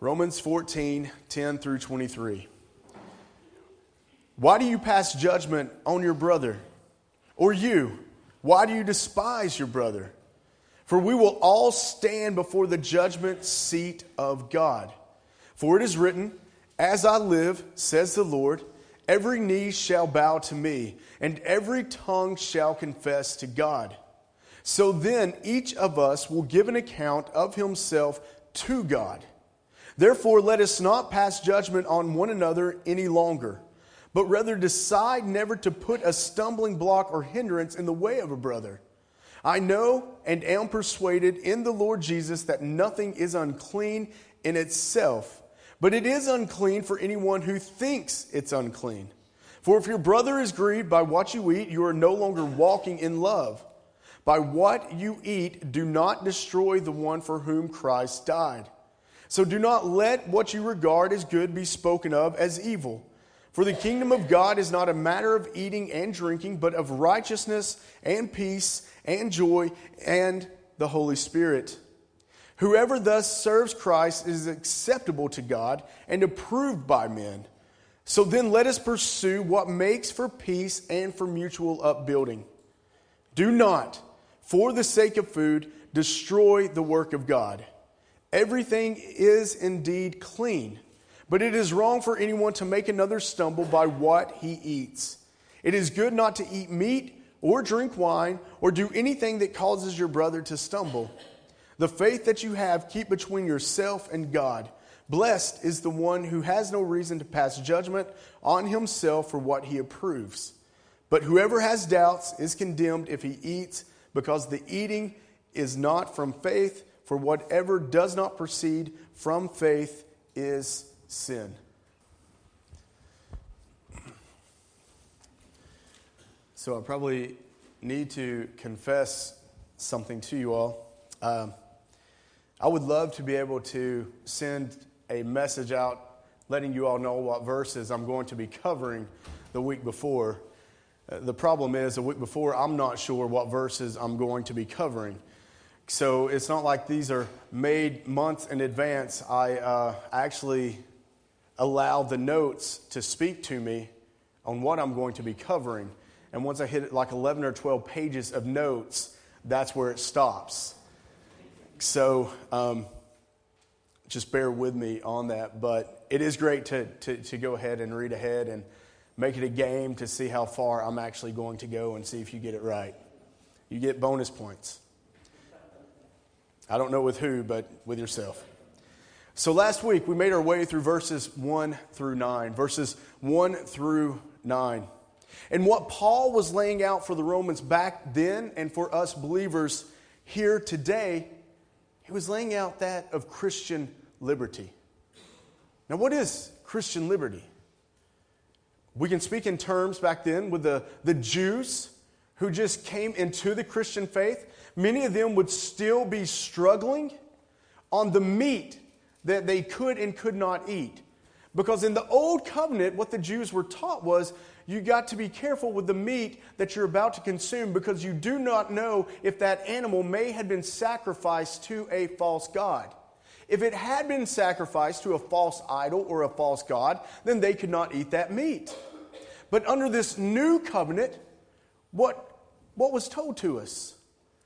Romans 14, 10 through 23. Why do you pass judgment on your brother? Or you, why do you despise your brother? For we will all stand before the judgment seat of God. For it is written, as I live, says the Lord, every knee shall bow to me, and every tongue shall confess to God. So then each of us will give an account of himself to God. Therefore, let us not pass judgment on one another any longer, but rather decide never to put a stumbling block or hindrance in the way of a brother. I know and am persuaded in the Lord Jesus that nothing is unclean in itself, but it is unclean for anyone who thinks it's unclean. For if your brother is grieved by what you eat, you are no longer walking in love. By what you eat, do not destroy the one for whom Christ died. So do not let what you regard as good be spoken of as evil. For the kingdom of God is not a matter of eating and drinking, but of righteousness and peace and joy and the Holy Spirit. Whoever thus serves Christ is acceptable to God and approved by men. So then let us pursue what makes for peace and for mutual upbuilding. Do not, for the sake of food, destroy the work of God. Everything is indeed clean, but it is wrong for anyone to make another stumble by what he eats. It is good not to eat meat or drink wine or do anything that causes your brother to stumble. The faith that you have, keep between yourself and God. Blessed is the one who has no reason to pass judgment on himself for what he approves. But whoever has doubts is condemned if he eats, because the eating is not from faith. For whatever does not proceed from faith is sin. So I probably need to confess something to you all. I would love to be able to send a message out letting you all know what verses I'm going to be covering the week before. The problem is, the week before, I'm not sure what verses I'm going to be covering. So it's not like these are made months in advance. I actually allow the notes to speak to me on what I'm going to be covering. And once I hit like 11 or 12 pages of notes, that's where it stops. So just bear with me on that. But it is great to go ahead and read ahead and make it a game to see how far I'm actually going to go and see if you get it right. You get bonus points. I don't know with who, but with yourself. So last week, we made our way through verses 1 through 9. Verses 1 through 9. And what Paul was laying out for the Romans back then and for us believers here today, he was laying out that of Christian liberty. Now, what is Christian liberty? We can speak in terms back then with the Jews who just came into the Christian faith. Many of them would still be struggling on the meat that they could and could not eat. Because in the Old Covenant, what the Jews were taught was you got to be careful with the meat that you're about to consume because you do not know if that animal may have been sacrificed to a false god. If it had been sacrificed to a false idol or a false god, then they could not eat that meat. But under this new covenant, what was told to us?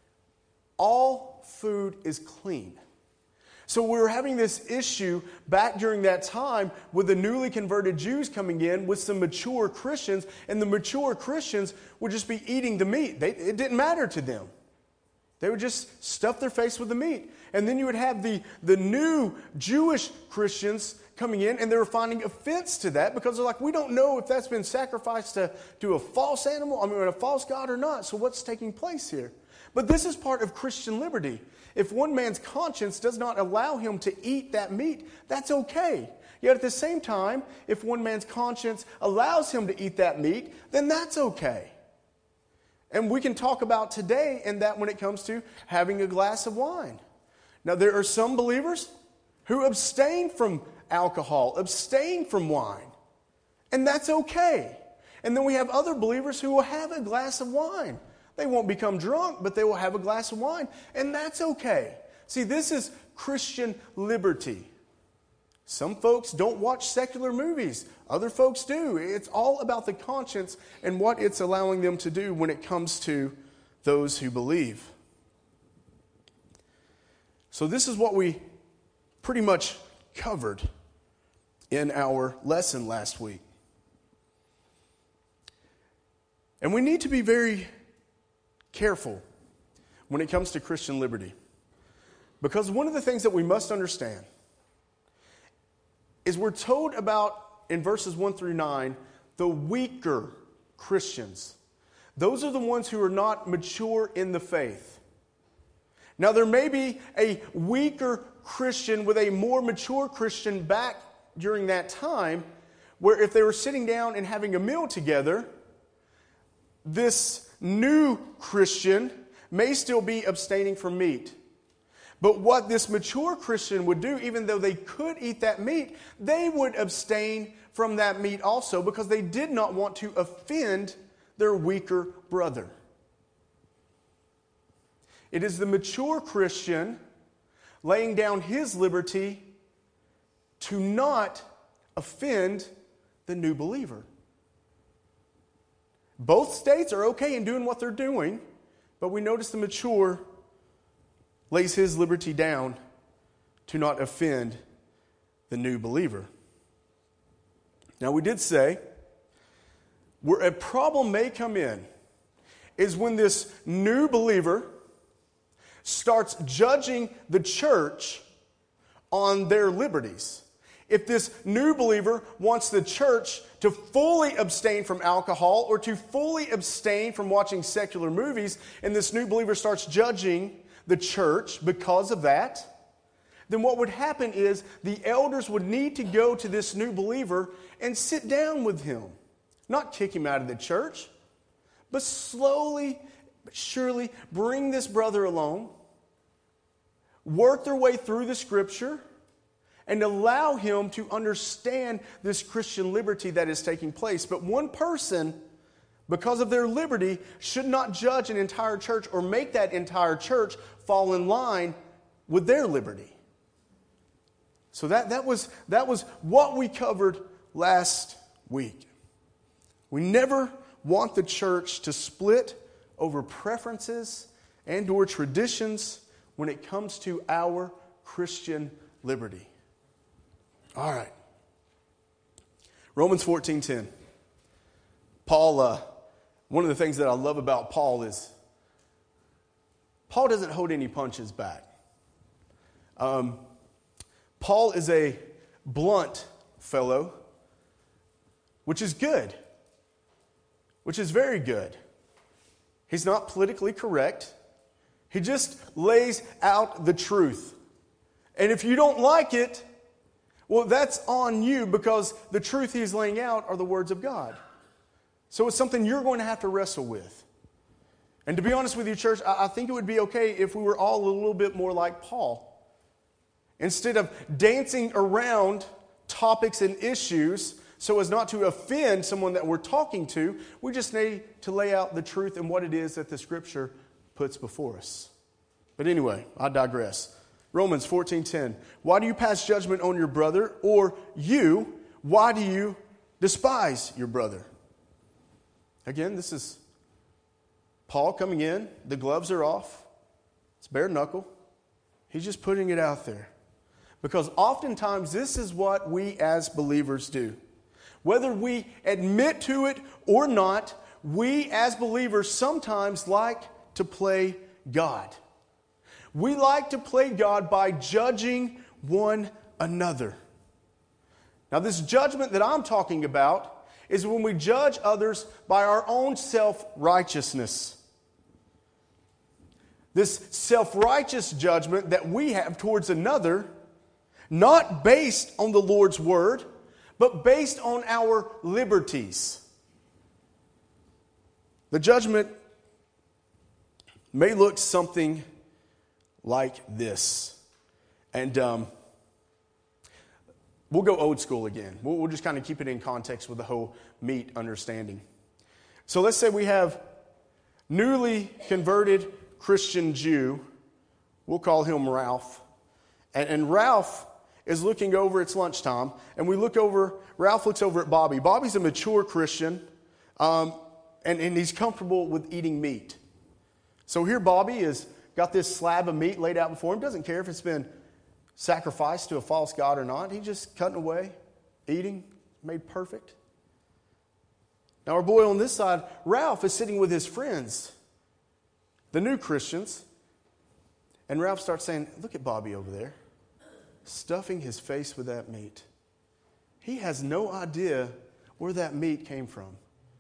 All food is clean. So we were having this issue back during that time with the newly converted Jews coming in with some mature Christians, and the mature Christians would just be eating the meat. It didn't matter to them. They would just stuff their face with the meat. And then you would have the new Jewish Christians coming in, and they were finding offense to that because they're like, we don't know if that's been sacrificed to a false animal, a false god or not. So what's taking place here? But this is part of Christian liberty. If one man's conscience does not allow him to eat that meat, that's okay. Yet at the same time, if one man's conscience allows him to eat that meat, then that's okay. And we can talk about today in that when it comes to having a glass of wine. Now, there are some believers who abstain from alcohol, abstain from wine, and that's okay. And then we have other believers who will have a glass of wine. They won't become drunk, but they will have a glass of wine, and that's okay. See, this is Christian liberty. Some folks don't watch secular movies. Other folks do. It's all about the conscience and what it's allowing them to do when it comes to those who believe. So this is what we pretty much covered in our lesson last week. And we need to be very careful when it comes to Christian liberty. Because one of the things that we must understand is we're told about, in verses 1 through 9, the weaker Christians. Those are the ones who are not mature in the faith. Now, there may be a weaker Christian with a more mature Christian back during that time, where if they were sitting down and having a meal together, this new Christian may still be abstaining from meat. But what this mature Christian would do, even though they could eat that meat, they would abstain from that meat also because they did not want to offend their weaker brother. It is the mature Christian laying down his liberty to not offend the new believer. Both states are okay in doing what they're doing, but we notice the mature lays his liberty down to not offend the new believer. Now, we did say where a problem may come in is when this new believer starts judging the church on their liberties. If this new believer wants the church to fully abstain from alcohol or to fully abstain from watching secular movies, and this new believer starts judging the church because of that, then what would happen is the elders would need to go to this new believer and sit down with him. Not kick him out of the church, but slowly but surely bring this brother along, work their way through the scripture, and allow him to understand this Christian liberty that is taking place. But one person, because of their liberty, should not judge an entire church or make that entire church fall in line with their liberty. So that was what we covered last week. We never want the church to split over preferences and or traditions when it comes to our Christian liberty. All right. Romans 14:10. Paul, one of the things that I love about Paul is Paul doesn't hold any punches back. Paul is a blunt fellow, which is good, which is very good. He's not politically correct. He just lays out the truth. And if you don't like it, well, that's on you because the truth he's laying out are the words of God. So it's something you're going to have to wrestle with. And to be honest with you, church, I think it would be okay if we were all a little bit more like Paul. Instead of dancing around topics and issues so as not to offend someone that we're talking to, we just need to lay out the truth and what it is that the Scripture puts before us. But anyway, I digress. Romans 14:10. Why do you pass judgment on your brother? Or you, why do you despise your brother? Again, this is Paul coming in. The gloves are off. It's bare knuckle. He's just putting it out there. Because oftentimes this is what we as believers do. Whether we admit to it or not, we as believers sometimes like to play God. We like to play God by judging one another. Now, this judgment that I'm talking about is when we judge others by our own self-righteousness. This self-righteous judgment that we have towards another, not based on the Lord's word, but based on our liberties. The judgment may look something like this. And we'll go old school again. We'll just kind of keep it in context with the whole meat understanding. So let's say we have newly converted Christian Jew. We'll call him Ralph. And Ralph is looking over, it's lunchtime, and Ralph looks over at Bobby. Bobby's a mature Christian, and he's comfortable with eating meat. So here Bobby has got this slab of meat laid out before him. Doesn't care if it's been sacrificed to a false god or not. He's just cutting away, eating, made perfect. Now our boy on this side, Ralph, is sitting with his friends, the new Christians. And Ralph starts saying, look at Bobby over there, stuffing his face with that meat. He has no idea where that meat came from.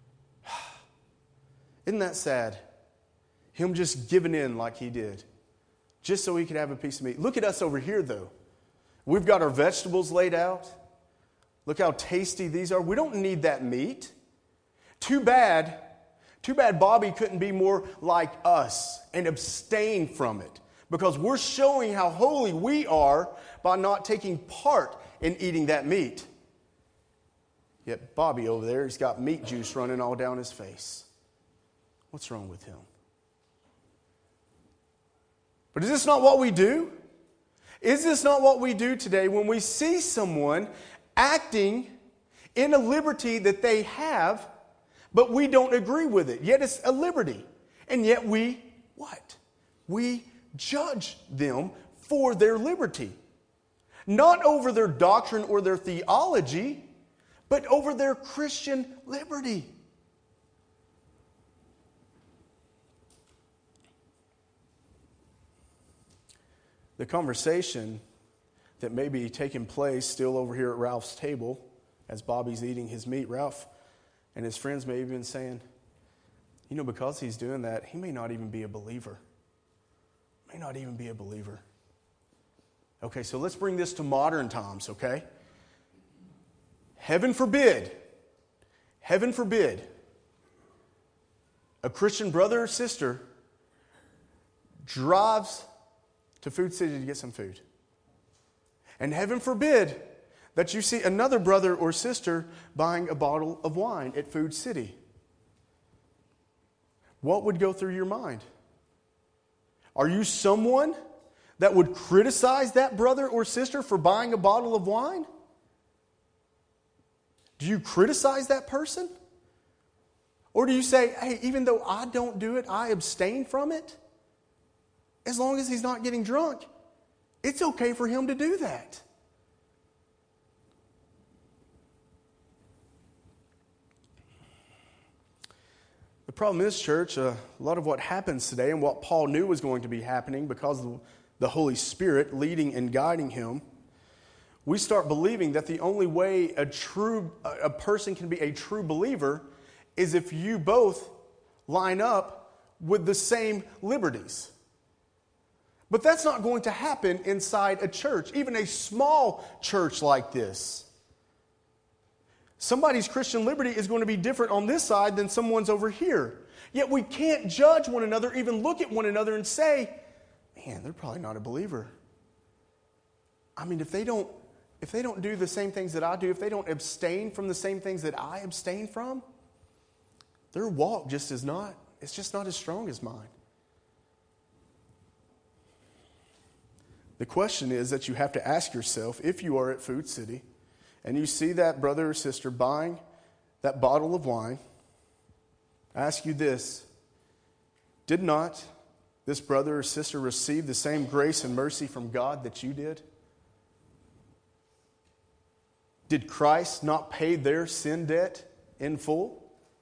Isn't that sad? Him just giving in like he did, just so he could have a piece of meat. Look at us over here, though. We've got our vegetables laid out. Look how tasty these are. We don't need that meat. Too bad Bobby couldn't be more like us and abstain from it, because we're showing how holy we are by not taking part in eating that meat. Yet Bobby over there, he's got meat juice running all down his face. What's wrong with him? But is this not what we do? Is this not what we do today when we see someone acting in a liberty that they have, but we don't agree with it? Yet it's a liberty. And yet we, what? We judge them for their liberty. Not over their doctrine or their theology, but over their Christian liberty. The conversation that may be taking place still over here at Ralph's table as Bobby's eating his meat, Ralph and his friends may have been saying, because he's doing that, he may not even be a believer. May not even be a believer. Okay, so let's bring this to modern times, okay? Heaven forbid, a Christian brother or sister drives to Food City to get some food. And heaven forbid that you see another brother or sister buying a bottle of wine at Food City. What would go through your mind? Are you someone that would criticize that brother or sister for buying a bottle of wine? Do you criticize that person? Or do you say, hey, even though I don't do it, I abstain from it? As long as he's not getting drunk, it's okay for him to do that. The problem is, church, a lot of what happens today and what Paul knew was going to be happening because of the Holy Spirit leading and guiding him, we start believing that the only way a person can be a true believer is if you both line up with the same liberties. But that's not going to happen inside a church, even a small church like this. Somebody's Christian liberty is going to be different on this side than someone's over here. Yet we can't judge one another, even look at one another and say, man, they're probably not a believer. I mean, if they don't do the same things that I do, if they don't abstain from the same things that I abstain from, their walk it's just not as strong as mine. The question is that you have to ask yourself, if you are at Food City and you see that brother or sister buying that bottle of wine, I ask you this: did not this brother or sister receive the same grace and mercy from God that you did? Did Christ not pay their sin debt in full?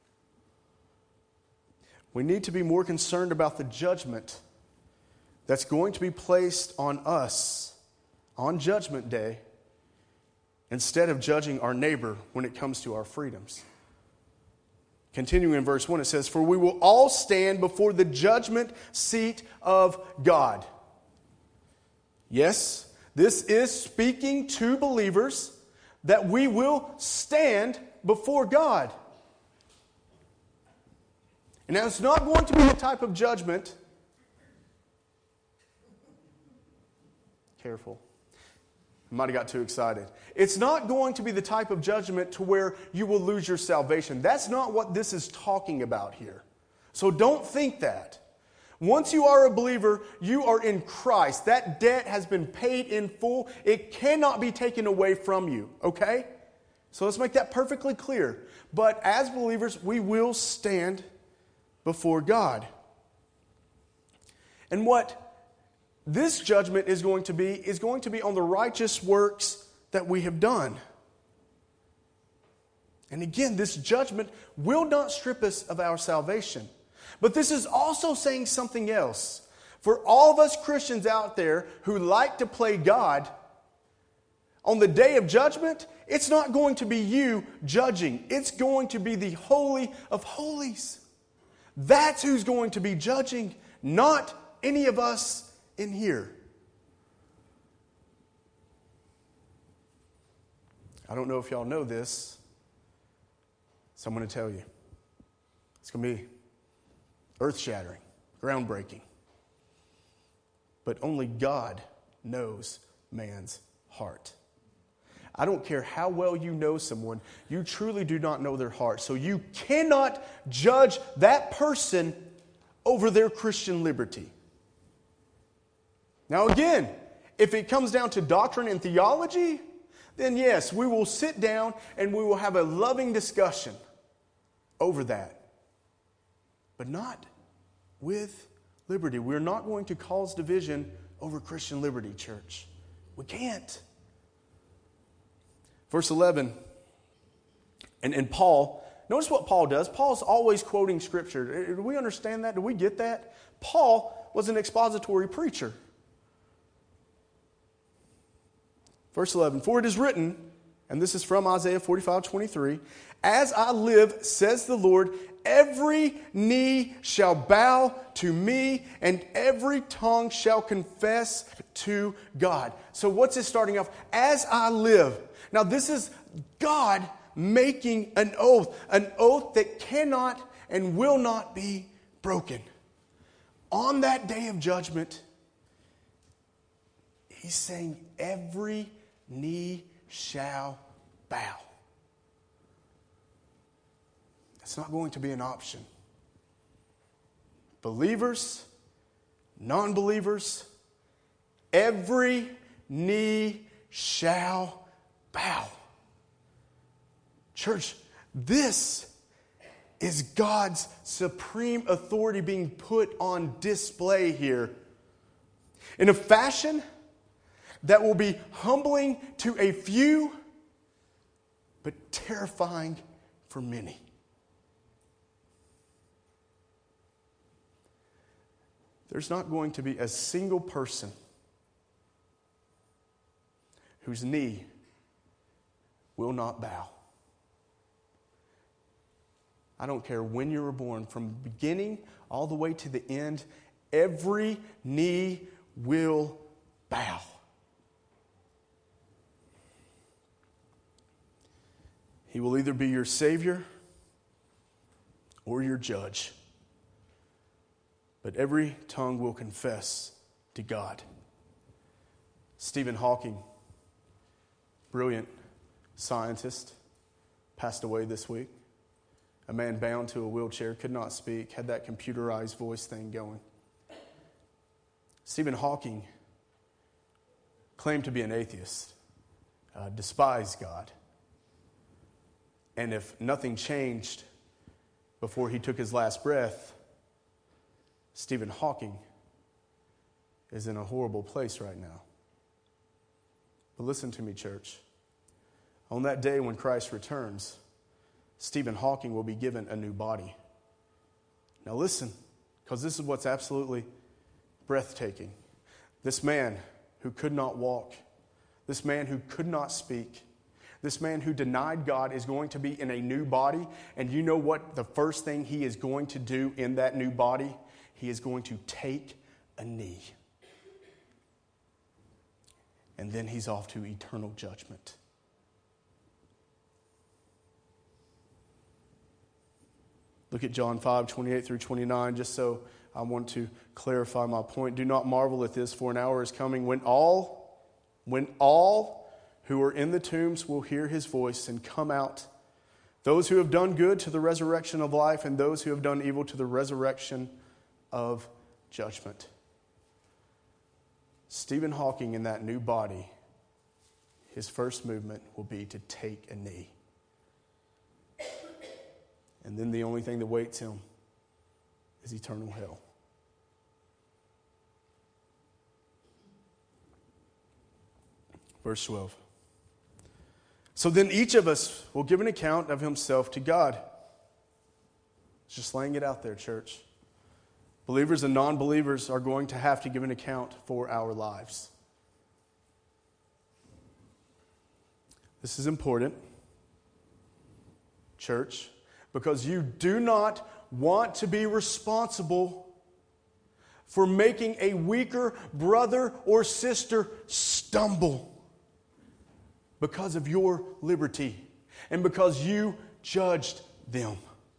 We need to be more concerned about the judgment that's going to be placed on us on Judgment Day instead of judging our neighbor when it comes to our freedoms. Continuing in verse 1, it says, "For we will all stand before the judgment seat of God." Yes, this is speaking to believers that we will stand before God. And now it's not going to be the type of judgment. Careful. I might have got too excited. It's not going to be the type of judgment to where you will lose your salvation. That's not what this is talking about here. So don't think that. Once you are a believer, you are in Christ. That debt has been paid in full. It cannot be taken away from you, okay? So let's make that perfectly clear. But as believers, we will stand before God. And what this judgment is going to be on the righteous works that we have done. And again, this judgment will not strip us of our salvation. But this is also saying something else. For all of us Christians out there who like to play God, on the day of judgment, it's not going to be you judging. It's going to be the Holy of Holies. That's who's going to be judging, not any of us in here. I don't know if y'all know this, so I'm going to tell you. It's going to be earth-shattering, groundbreaking. But only God knows man's heart. I don't care how well you know someone, you truly do not know their heart. So you cannot judge that person over their Christian liberty. Now again, if it comes down to doctrine and theology, then yes, we will sit down and we will have a loving discussion over that. But not with liberty. We're not going to cause division over Christian liberty, church. We can't. Verse 11, and Paul, notice what Paul does. Paul's always quoting Scripture. Do we understand that? Do we get that? Paul was an expository preacher. Verse 11, for it is written, and this is from Isaiah 45:23, as I live, says the Lord, every knee shall bow to me, and every tongue shall confess to God. So what's it starting off? As I live. Now this is God making an oath that cannot and will not be broken. On that day of judgment, He's saying every knee shall bow. It's not going to be an option. Believers, non-believers, every knee shall bow. Church, this is God's supreme authority being put on display here in a fashion that will be humbling to a few, but terrifying for many. There's not going to be a single person whose knee will not bow. I don't care when you were born, from the beginning all the way to the end, every knee will bow. He will either be your Savior or your judge. But every tongue will confess to God. Stephen Hawking, brilliant scientist, passed away this week. A man bound to a wheelchair, could not speak, had that computerized voice thing going. Stephen Hawking claimed to be an atheist, despised God. And if nothing changed before he took his last breath, Stephen Hawking is in a horrible place right now. But listen to me, church. On that day when Christ returns, Stephen Hawking will be given a new body. Now listen, because this is what's absolutely breathtaking. This man who could not walk, this man who could not speak, this man who denied God is going to be in a new body. And you know what the first thing he is going to do in that new body? He is going to take a knee. And then he's off to eternal judgment. Look at John 5:28-29, just so I want to clarify my point. Do not marvel at this, for an hour is coming when all who are in the tombs will hear his voice and come out. Those who have done good to the resurrection of life, and those who have done evil to the resurrection of judgment. Stephen Hawking, in that new body, his first movement will be to take a knee. And then the only thing that waits him is eternal hell. Verse 12. So then each of us will give an account of himself to God. Just laying it out there, church. Believers and non-believers are going to have to give an account for our lives. This is important, church, because you do not want to be responsible for making a weaker brother or sister stumble because of your liberty and because you judged them.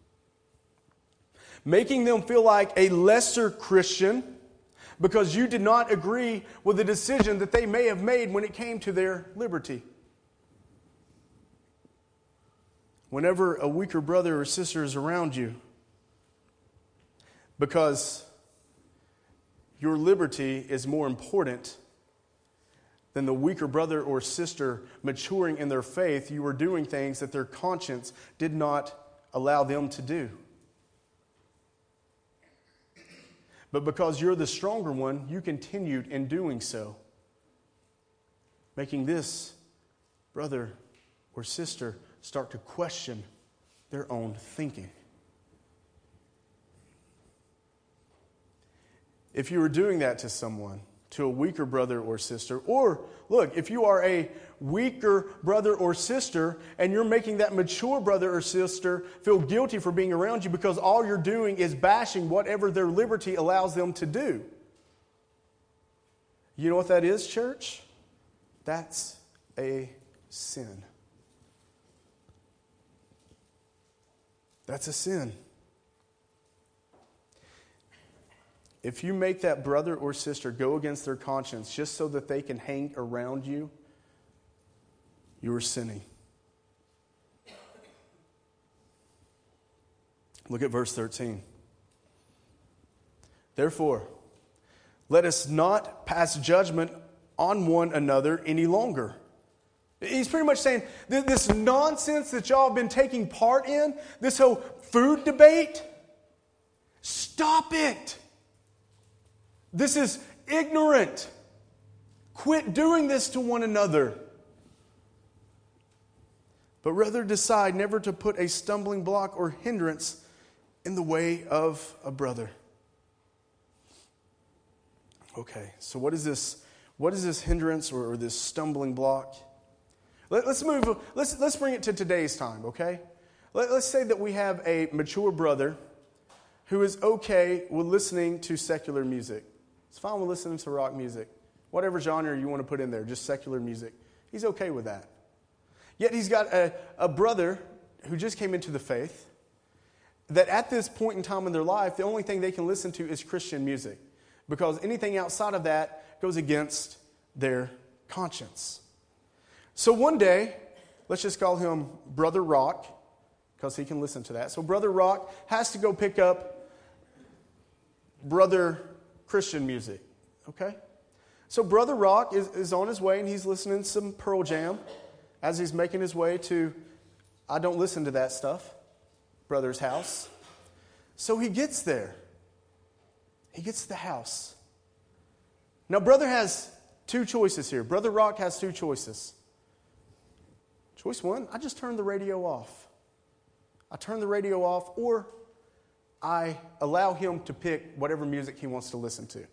Making them feel like a lesser Christian because you did not agree with the decision that they may have made when it came to their liberty. Whenever a weaker brother or sister is around you, because your liberty is more important than the weaker brother or sister maturing in their faith, you are doing things that their conscience did not allow them to do. But because you're the stronger one, you continued in doing so, making this brother or sister start to question their own thinking. If you were doing that to someone, to a weaker brother or sister, or look, if you are a weaker brother or sister and you're making that mature brother or sister feel guilty for being around you because all you're doing is bashing whatever their liberty allows them to do. You know what that is, church? That's a sin. That's a sin. If you make that brother or sister go against their conscience just so that they can hang around you, you are sinning. Look at verse 13. Therefore, let us not pass judgment on one another any longer. He's pretty much saying, this nonsense that y'all have been taking part in, this whole food debate, stop it. This is ignorant. Quit doing this to one another. But rather decide never to put a stumbling block or hindrance in the way of a brother. Okay, so what is this hindrance or this stumbling block? Let's bring it to today's time, okay? Let's say that we have a mature brother who is okay with listening to secular music. It's fine with listening to rock music. Whatever genre you want to put in there, just secular music. He's okay with that. Yet he's got a brother who just came into the faith that at this point in time in their life, the only thing they can listen to is Christian music. Because anything outside of that goes against their conscience. So one day, let's just call him Brother Rock, because he can listen to that. So Brother Rock has to go pick up Brother Christian music, okay? So Brother Rock is on his way, and he's listening to some Pearl Jam as he's making his way to, I don't listen to that stuff, Brother's house. So he gets there. He gets to the house. Now, Brother has two choices here. Brother Rock has two choices. Choice one, I just turn the radio off. I turn the radio off, or I allow him to pick whatever music he wants to listen to.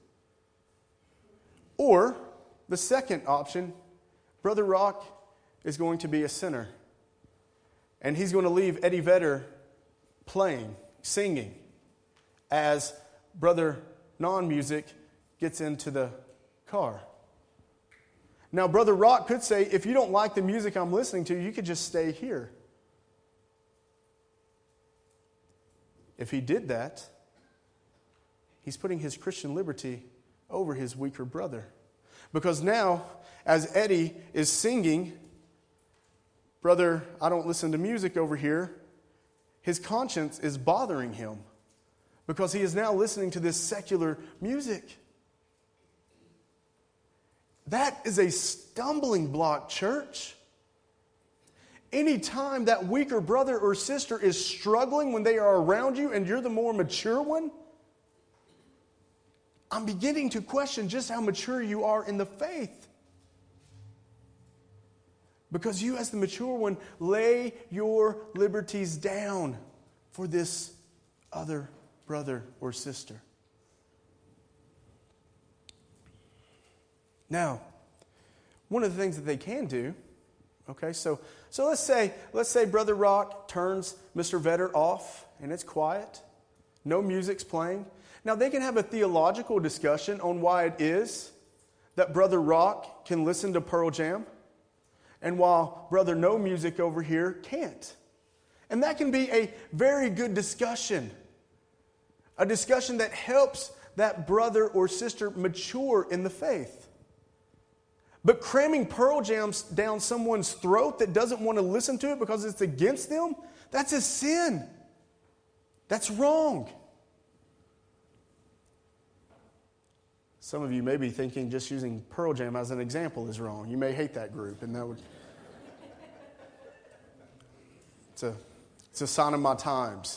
Or, the second option, Brother Rock is going to be a sinner. And he's going to leave Eddie Vedder playing, singing, as Brother Non-Music gets into the car. Now, Brother Rock could say, if you don't like the music I'm listening to, you could just stay here. If he did that, he's putting his Christian liberty over his weaker brother. Because now, as Eddie is singing, Brother, I don't listen to music over here, his conscience is bothering him. because he is now listening to this secular music. That is a stumbling block, church. Anytime that weaker brother or sister is struggling when they are around you and you're the more mature one, I'm beginning to question just how mature you are in the faith. Because you, as the mature one, lay your liberties down for this other brother or sister. Now, one of the things that they can do, okay, so let's say Brother Rock turns Mr. Vetter off and it's quiet, no music's playing. Now, they can have a theological discussion on why it is that Brother Rock can listen to Pearl Jam, and while Brother No Music over here can't. And that can be a very good discussion. A discussion that helps that brother or sister mature in the faith. But cramming Pearl Jam down someone's throat that doesn't want to listen to it because it's against them, that's a sin. That's wrong. Some of you may be thinking just using Pearl Jam as an example is wrong. You may hate that group, and that would... It's a sign of my times.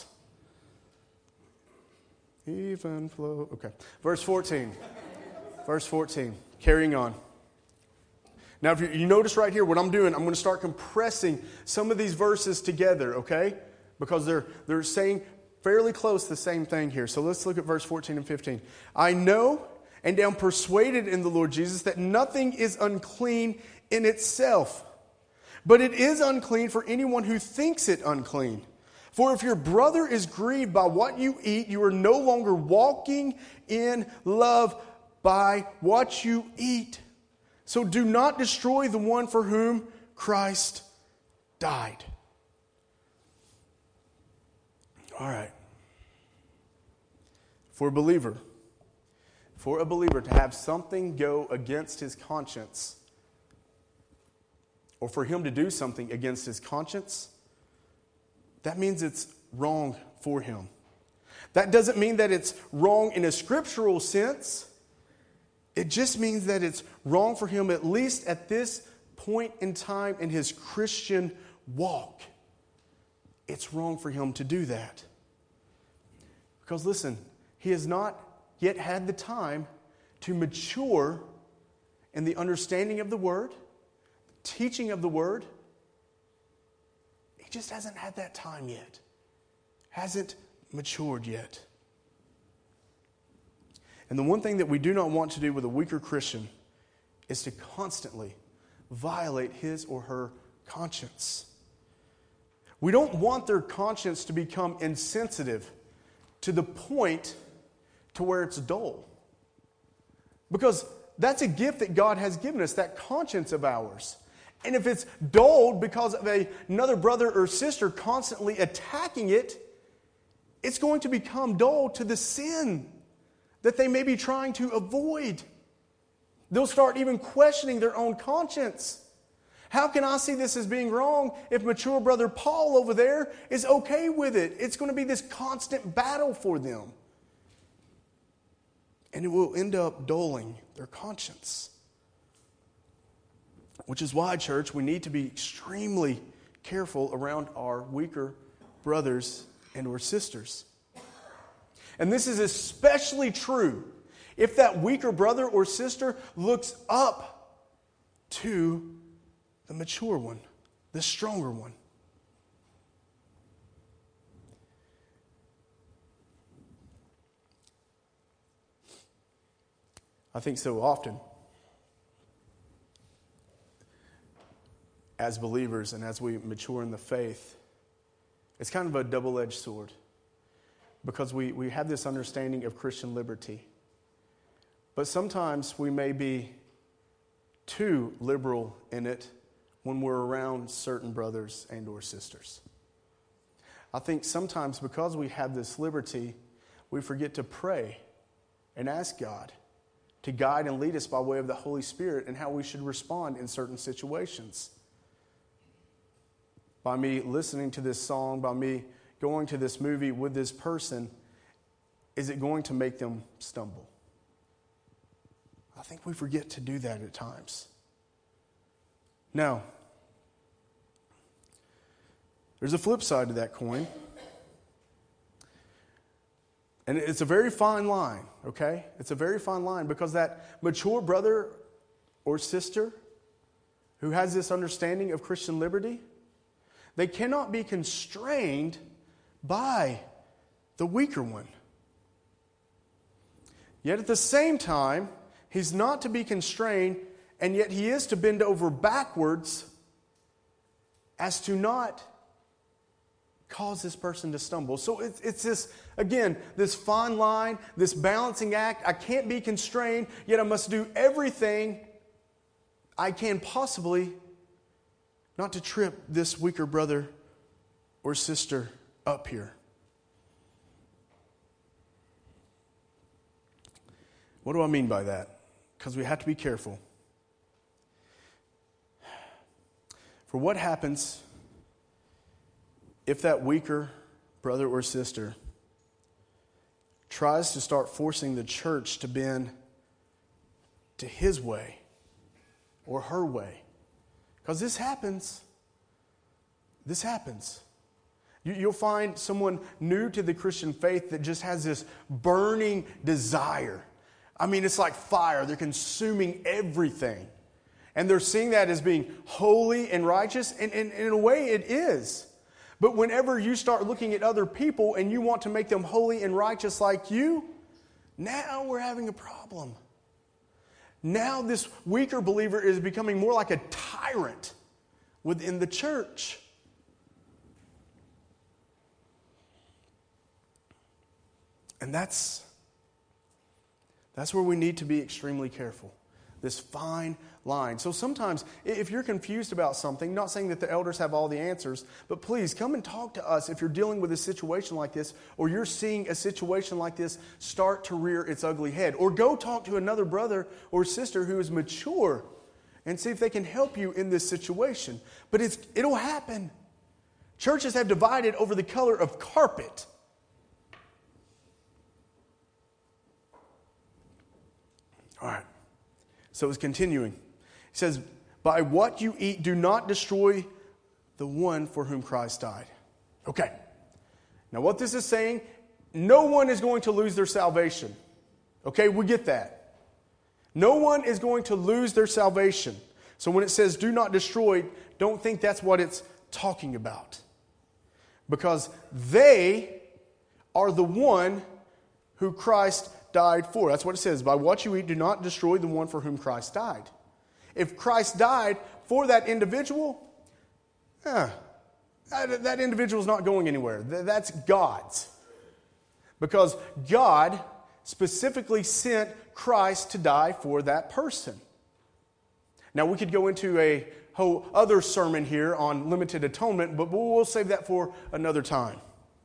Even flow. Okay. Verse 14. Verse 14. Carrying on. Now, if you notice right here, what I'm doing, I'm going to start compressing some of these verses together, okay? Because they're saying fairly close the same thing here. So let's look at verse 14 and 15. I know and am persuaded in the Lord Jesus that nothing is unclean in itself, but it is unclean for anyone who thinks it unclean. For if your brother is grieved by what you eat, you are no longer walking in love by what you eat. So do not destroy the one for whom Christ died. All right. For a believer to have something go against his conscience, or for him to do something against his conscience, that means it's wrong for him. That doesn't mean that it's wrong in a scriptural sense. It just means that it's wrong for him, at least at this point in time in his Christian walk. It's wrong for him to do that. Because listen, he has not yet had the time to mature in the understanding of the Word, teaching of the Word. He just hasn't had that time yet. Hasn't matured yet. And the one thing that we do not want to do with a weaker Christian is to constantly violate his or her conscience. We don't want their conscience to become insensitive to the point to where it's dull. Because that's a gift that God has given us, that conscience of ours. And if it's dulled because of another brother or sister constantly attacking it, it's going to become dull to the sin that they may be trying to avoid. They'll start even questioning their own conscience. How can I see this as being wrong if mature brother Paul over there is okay with it? It's going to be this constant battle for them. And it will end up dulling their conscience. Which is why, church, we need to be extremely careful around our weaker brothers and or sisters. And this is especially true if that weaker brother or sister looks up to the mature one, the stronger one. I think so often, as believers and as we mature in the faith, it's kind of a double-edged sword. Because we have this understanding of Christian liberty. But sometimes we may be too liberal in it when we're around certain brothers and or sisters. I think sometimes because we have this liberty, we forget to pray and ask God to guide and lead us by way of the Holy Spirit and how we should respond in certain situations. By me listening to this song, by me going to this movie with this person, is it going to make them stumble? I think we forget to do that at times. Now, there's a flip side to that coin. And it's a very fine line, okay? It's a very fine line, because that mature brother or sister who has this understanding of Christian liberty, they cannot be constrained by the weaker one. Yet at the same time, he's not to be constrained, and yet he is to bend over backwards as to not cause this person to stumble. So it's this, again, this fine line, this balancing act. I can't be constrained, yet I must do everything I can possibly not to trip this weaker brother or sister up here. What do I mean by that? Because we have to be careful. For what happens if that weaker brother or sister tries to start forcing the church to bend to his way or her way? Because this happens. This happens. You'll find someone new to the Christian faith that just has this burning desire. I mean, it's like fire. They're consuming everything. And they're seeing that as being holy and righteous. And in a way, it is. But whenever you start looking at other people and you want to make them holy and righteous like you, now we're having a problem. Now this weaker believer is becoming more like a tyrant within the church. And that's where we need to be extremely careful. This fine line. So sometimes, if you're confused about something, not saying that the elders have all the answers, but please come and talk to us if you're dealing with a situation like this, or you're seeing a situation like this start to rear its ugly head. Or go talk to another brother or sister who is mature and see if they can help you in this situation. But it'll happen. Churches have divided over the color of carpet. All right. So it's continuing. He says, by what you eat, do not destroy the one for whom Christ died. Okay. Now what this is saying, no one is going to lose their salvation. Okay, we get that. No one is going to lose their salvation. So when it says do not destroy, don't think that's what it's talking about. Because they are the one who Christ died for. That's what it says. By what you eat, do not destroy the one for whom Christ died. If Christ died for that individual, that individual is not going anywhere. That's God's. Because God specifically sent Christ to die for that person. Now, we could go into a whole other sermon here on limited atonement, but we'll save that for another time.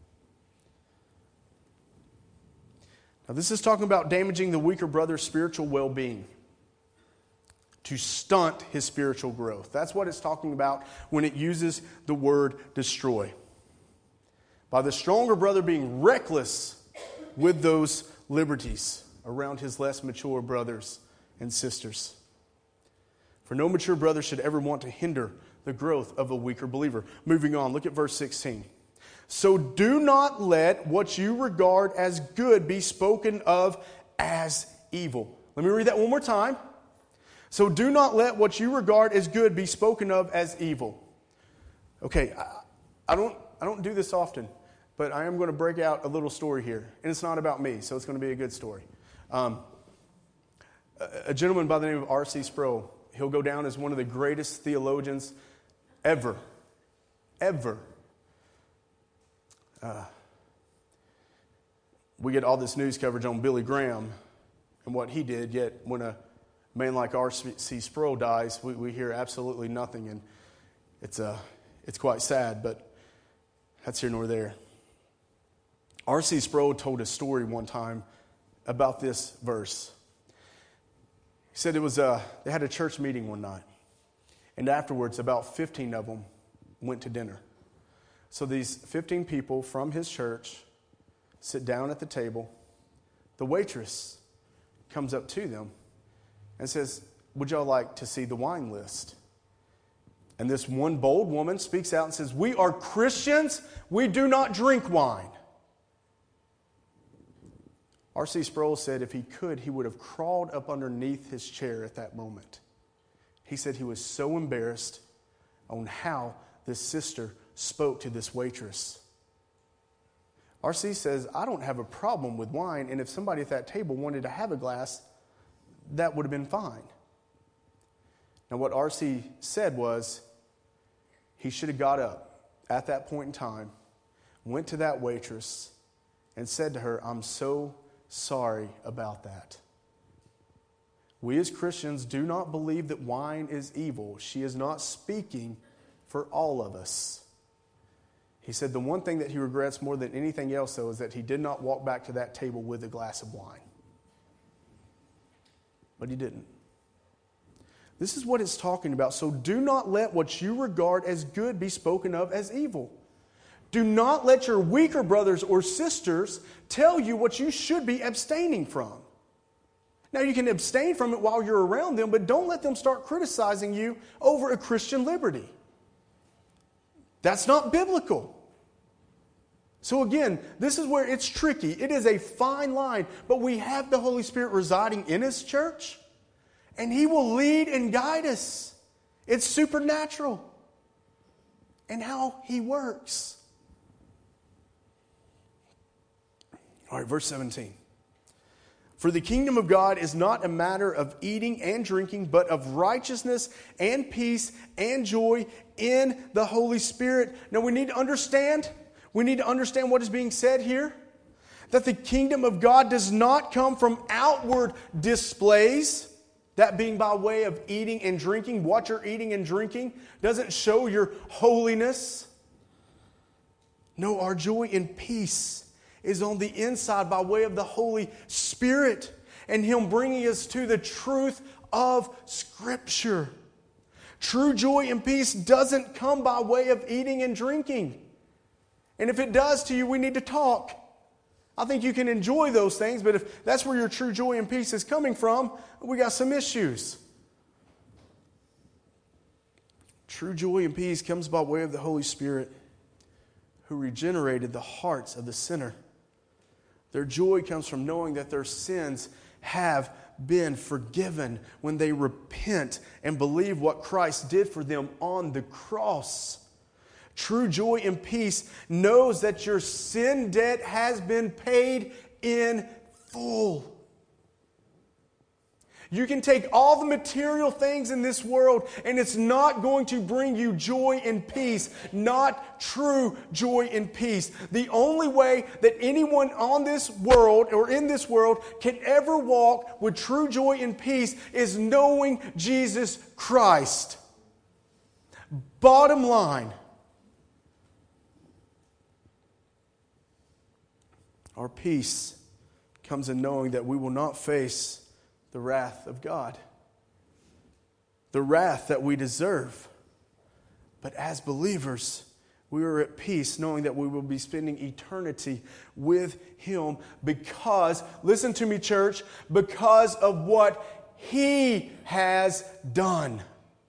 Now, this is talking about damaging the weaker brother's spiritual well-being, to stunt his spiritual growth. That's what it's talking about when it uses the word destroy. By the stronger brother being reckless with those liberties around his less mature brothers and sisters. For no mature brother should ever want to hinder the growth of a weaker believer. Moving on, look at verse 16. So do not let what you regard as good be spoken of as evil. Let me read that one more time. So do not let what you regard as good be spoken of as evil. Okay, I don't do this often, but I am going to break out a little story here. And it's not about me, so it's going to be a good story. A gentleman by the name of R.C. Sproul, he'll go down as one of the greatest theologians ever. We get all this news coverage on Billy Graham and what he did, yet when a man like R.C. Sproul dies, we hear absolutely nothing, and it's quite sad, but that's here nor there. R.C. Sproul told a story one time about this verse. He said they had a church meeting one night, and afterwards about 15 of them went to dinner. So these 15 people from his church sit down at the table, the waitress comes up to them and says, would y'all like to see the wine list? And this one bold woman speaks out and says, we are Christians. We do not drink wine. R.C. Sproul said if he could, he would have crawled up underneath his chair at that moment. He said he was so embarrassed on how this sister spoke to this waitress. R.C. says, I don't have a problem with wine, and if somebody at that table wanted to have a glass, that would have been fine. Now what R.C. said was, he should have got up at that point in time, went to that waitress, and said to her, I'm so sorry about that. We as Christians do not believe that wine is evil. She is not speaking for all of us. He said the one thing that he regrets more than anything else, though, is that he did not walk back to that table with a glass of wine. But he didn't. This is what it's talking about. So do not let what you regard as good be spoken of as evil. Do not let your weaker brothers or sisters tell you what you should be abstaining from. Now, you can abstain from it while you're around them, but don't let them start criticizing you over a Christian liberty. That's not biblical. So again, this is where it's tricky. It is a fine line, but we have the Holy Spirit residing in His church, and He will lead and guide us. It's supernatural and how He works. All right, verse 17. For the kingdom of God is not a matter of eating and drinking, but of righteousness and peace and joy in the Holy Spirit. Now we need to understand what is being said here. That the kingdom of God does not come from outward displays. That being by way of eating and drinking. What you're eating and drinking doesn't show your holiness. No, our joy and peace is on the inside by way of the Holy Spirit and Him bringing us to the truth of Scripture. True joy and peace doesn't come by way of eating and drinking. And if it does to you, we need to talk. I think you can enjoy those things, but if that's where your true joy and peace is coming from, we got some issues. True joy and peace comes by way of the Holy Spirit who regenerated the hearts of the sinner. Their joy comes from knowing that their sins have been forgiven when they repent and believe what Christ did for them on the cross. True joy and peace knows that your sin debt has been paid in full. You can take all the material things in this world and it's not going to bring you joy and peace. Not true joy and peace. The only way that anyone on this world or in this world can ever walk with true joy and peace is knowing Jesus Christ. Bottom line. Our peace comes in knowing that we will not face the wrath of God. The wrath that we deserve. But as believers, we are at peace knowing that we will be spending eternity with Him because, listen to me, church, because of what He has done.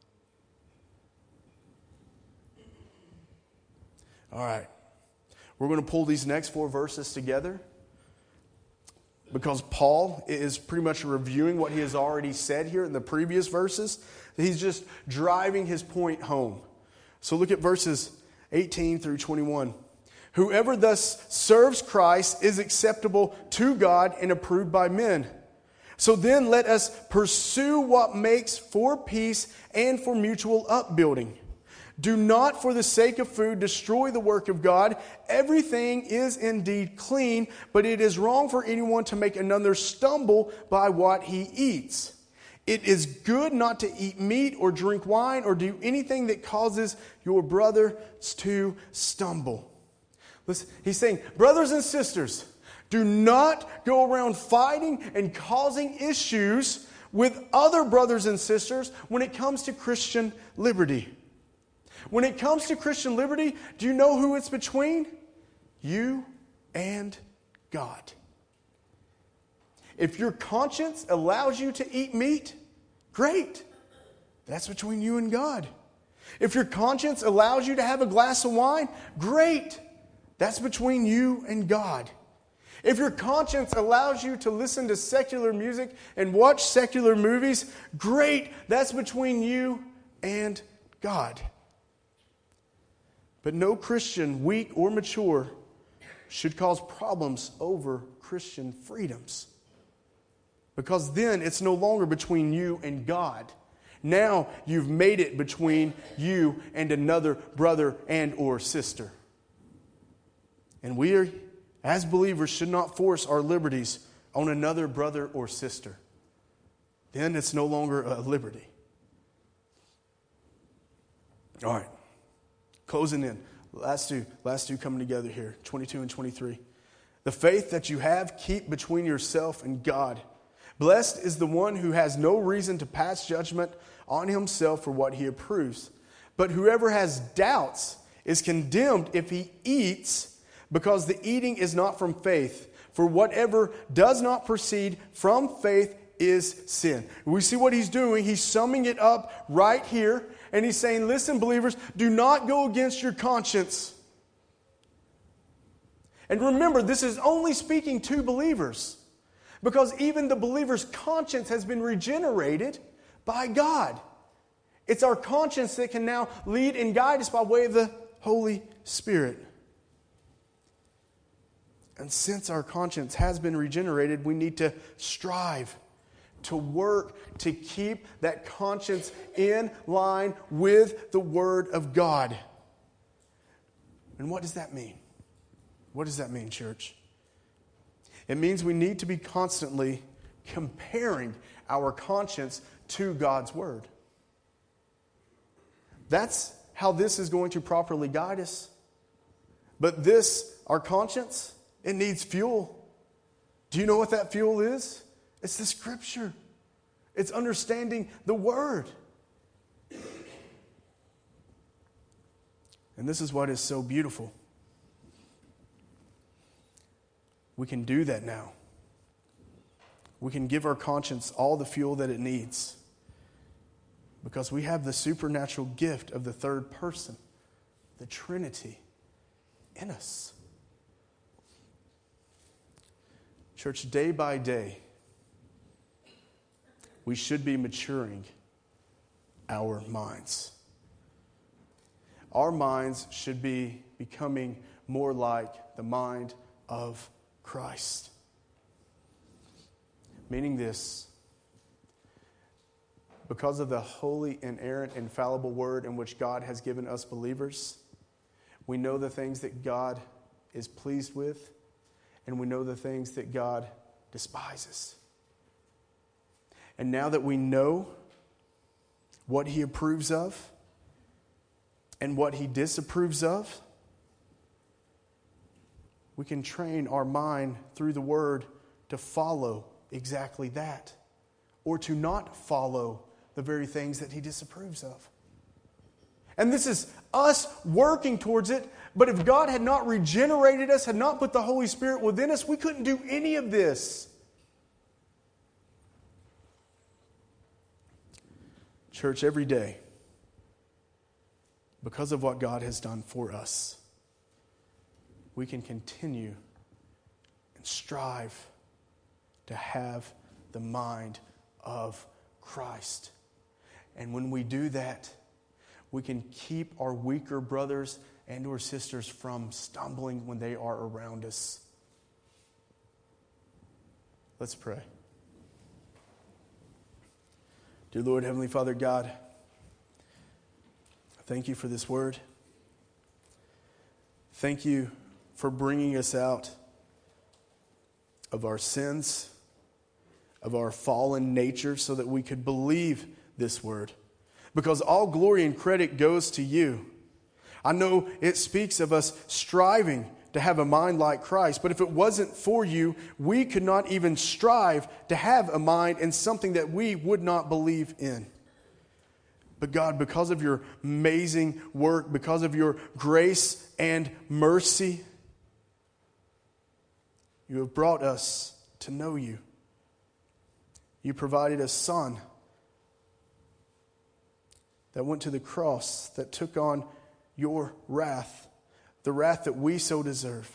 All right. We're going to pull these next 4 verses together because Paul is pretty much reviewing what he has already said here in the previous verses. He's just driving his point home. So look at verses 18 through 21. Whoever thus serves Christ is acceptable to God and approved by men. So then let us pursue what makes for peace and for mutual upbuilding. Do not, for the sake of food, destroy the work of God. Everything is indeed clean, but it is wrong for anyone to make another stumble by what he eats. It is good not to eat meat or drink wine or do anything that causes your brother to stumble. Listen, he's saying, brothers and sisters, do not go around fighting and causing issues with other brothers and sisters when it comes to Christian liberty. When it comes to Christian liberty, do you know who it's between? You and God. If your conscience allows you to eat meat, great. That's between you and God. If your conscience allows you to have a glass of wine, great. That's between you and God. If your conscience allows you to listen to secular music and watch secular movies, great. That's between you and God. But no Christian, weak or mature, should cause problems over Christian freedoms. Because then it's no longer between you and God. Now you've made it between you and another brother and or sister. And we are, as believers, should not force our liberties on another brother or sister. Then it's no longer a liberty. All right. Closing in. Last two coming together here. 22 and 23. The faith that you have, keep between yourself and God. Blessed is the one who has no reason to pass judgment on himself for what he approves. But whoever has doubts is condemned if he eats, because the eating is not from faith. For whatever does not proceed from faith is sin. We see what he's doing. He's summing it up right here. And he's saying, listen, believers, do not go against your conscience. And remember, this is only speaking to believers. Because even the believer's conscience has been regenerated by God. It's our conscience that can now lead and guide us by way of the Holy Spirit. And since our conscience has been regenerated, we need to strive, to work, to keep that conscience in line with the Word of God. And what does that mean? What does that mean, church? It means we need to be constantly comparing our conscience to God's Word. That's how this is going to properly guide us. But this, our conscience, it needs fuel. Do you know what that fuel is? It's the Scripture. It's understanding the Word. And this is what is so beautiful. We can do that now. We can give our conscience all the fuel that it needs because we have the supernatural gift of the third person, the Trinity, in us. Church, day by day, we should be maturing our minds. Our minds should be becoming more like the mind of Christ. Meaning this, because of the holy, inerrant, infallible Word in which God has given us believers, we know the things that God is pleased with, and we know the things that God despises. And now that we know what He approves of and what He disapproves of, we can train our mind through the Word to follow exactly that, or to not follow the very things that He disapproves of. And this is us working towards it, but if God had not regenerated us, had not put the Holy Spirit within us, we couldn't do any of this. Church, every day, because of what God has done for us, we can continue and strive to have the mind of Christ. And when we do that, we can keep our weaker brothers and or sisters from stumbling when they are around us. Let's pray. Dear Lord, Heavenly Father God, thank you for this word. Thank you for bringing us out of our sins, of our fallen nature, so that we could believe this word. Because all glory and credit goes to you. I know it speaks of us striving to have a mind like Christ, but if it wasn't for you, we could not even strive to have a mind in something that we would not believe in. But God, because of your amazing work, because of your grace and mercy, you have brought us to know you. You provided a son that went to the cross, that took on your wrath, the wrath that we so deserve.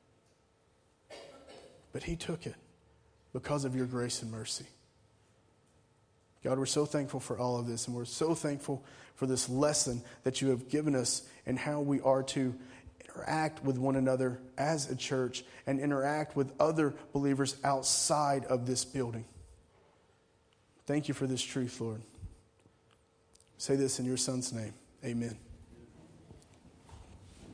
But he took it because of your grace and mercy. God, we're so thankful for all of this, and we're so thankful for this lesson that you have given us and how we are to interact with one another as a church and interact with other believers outside of this building. Thank you for this truth, Lord. Say this in your Son's name. Amen.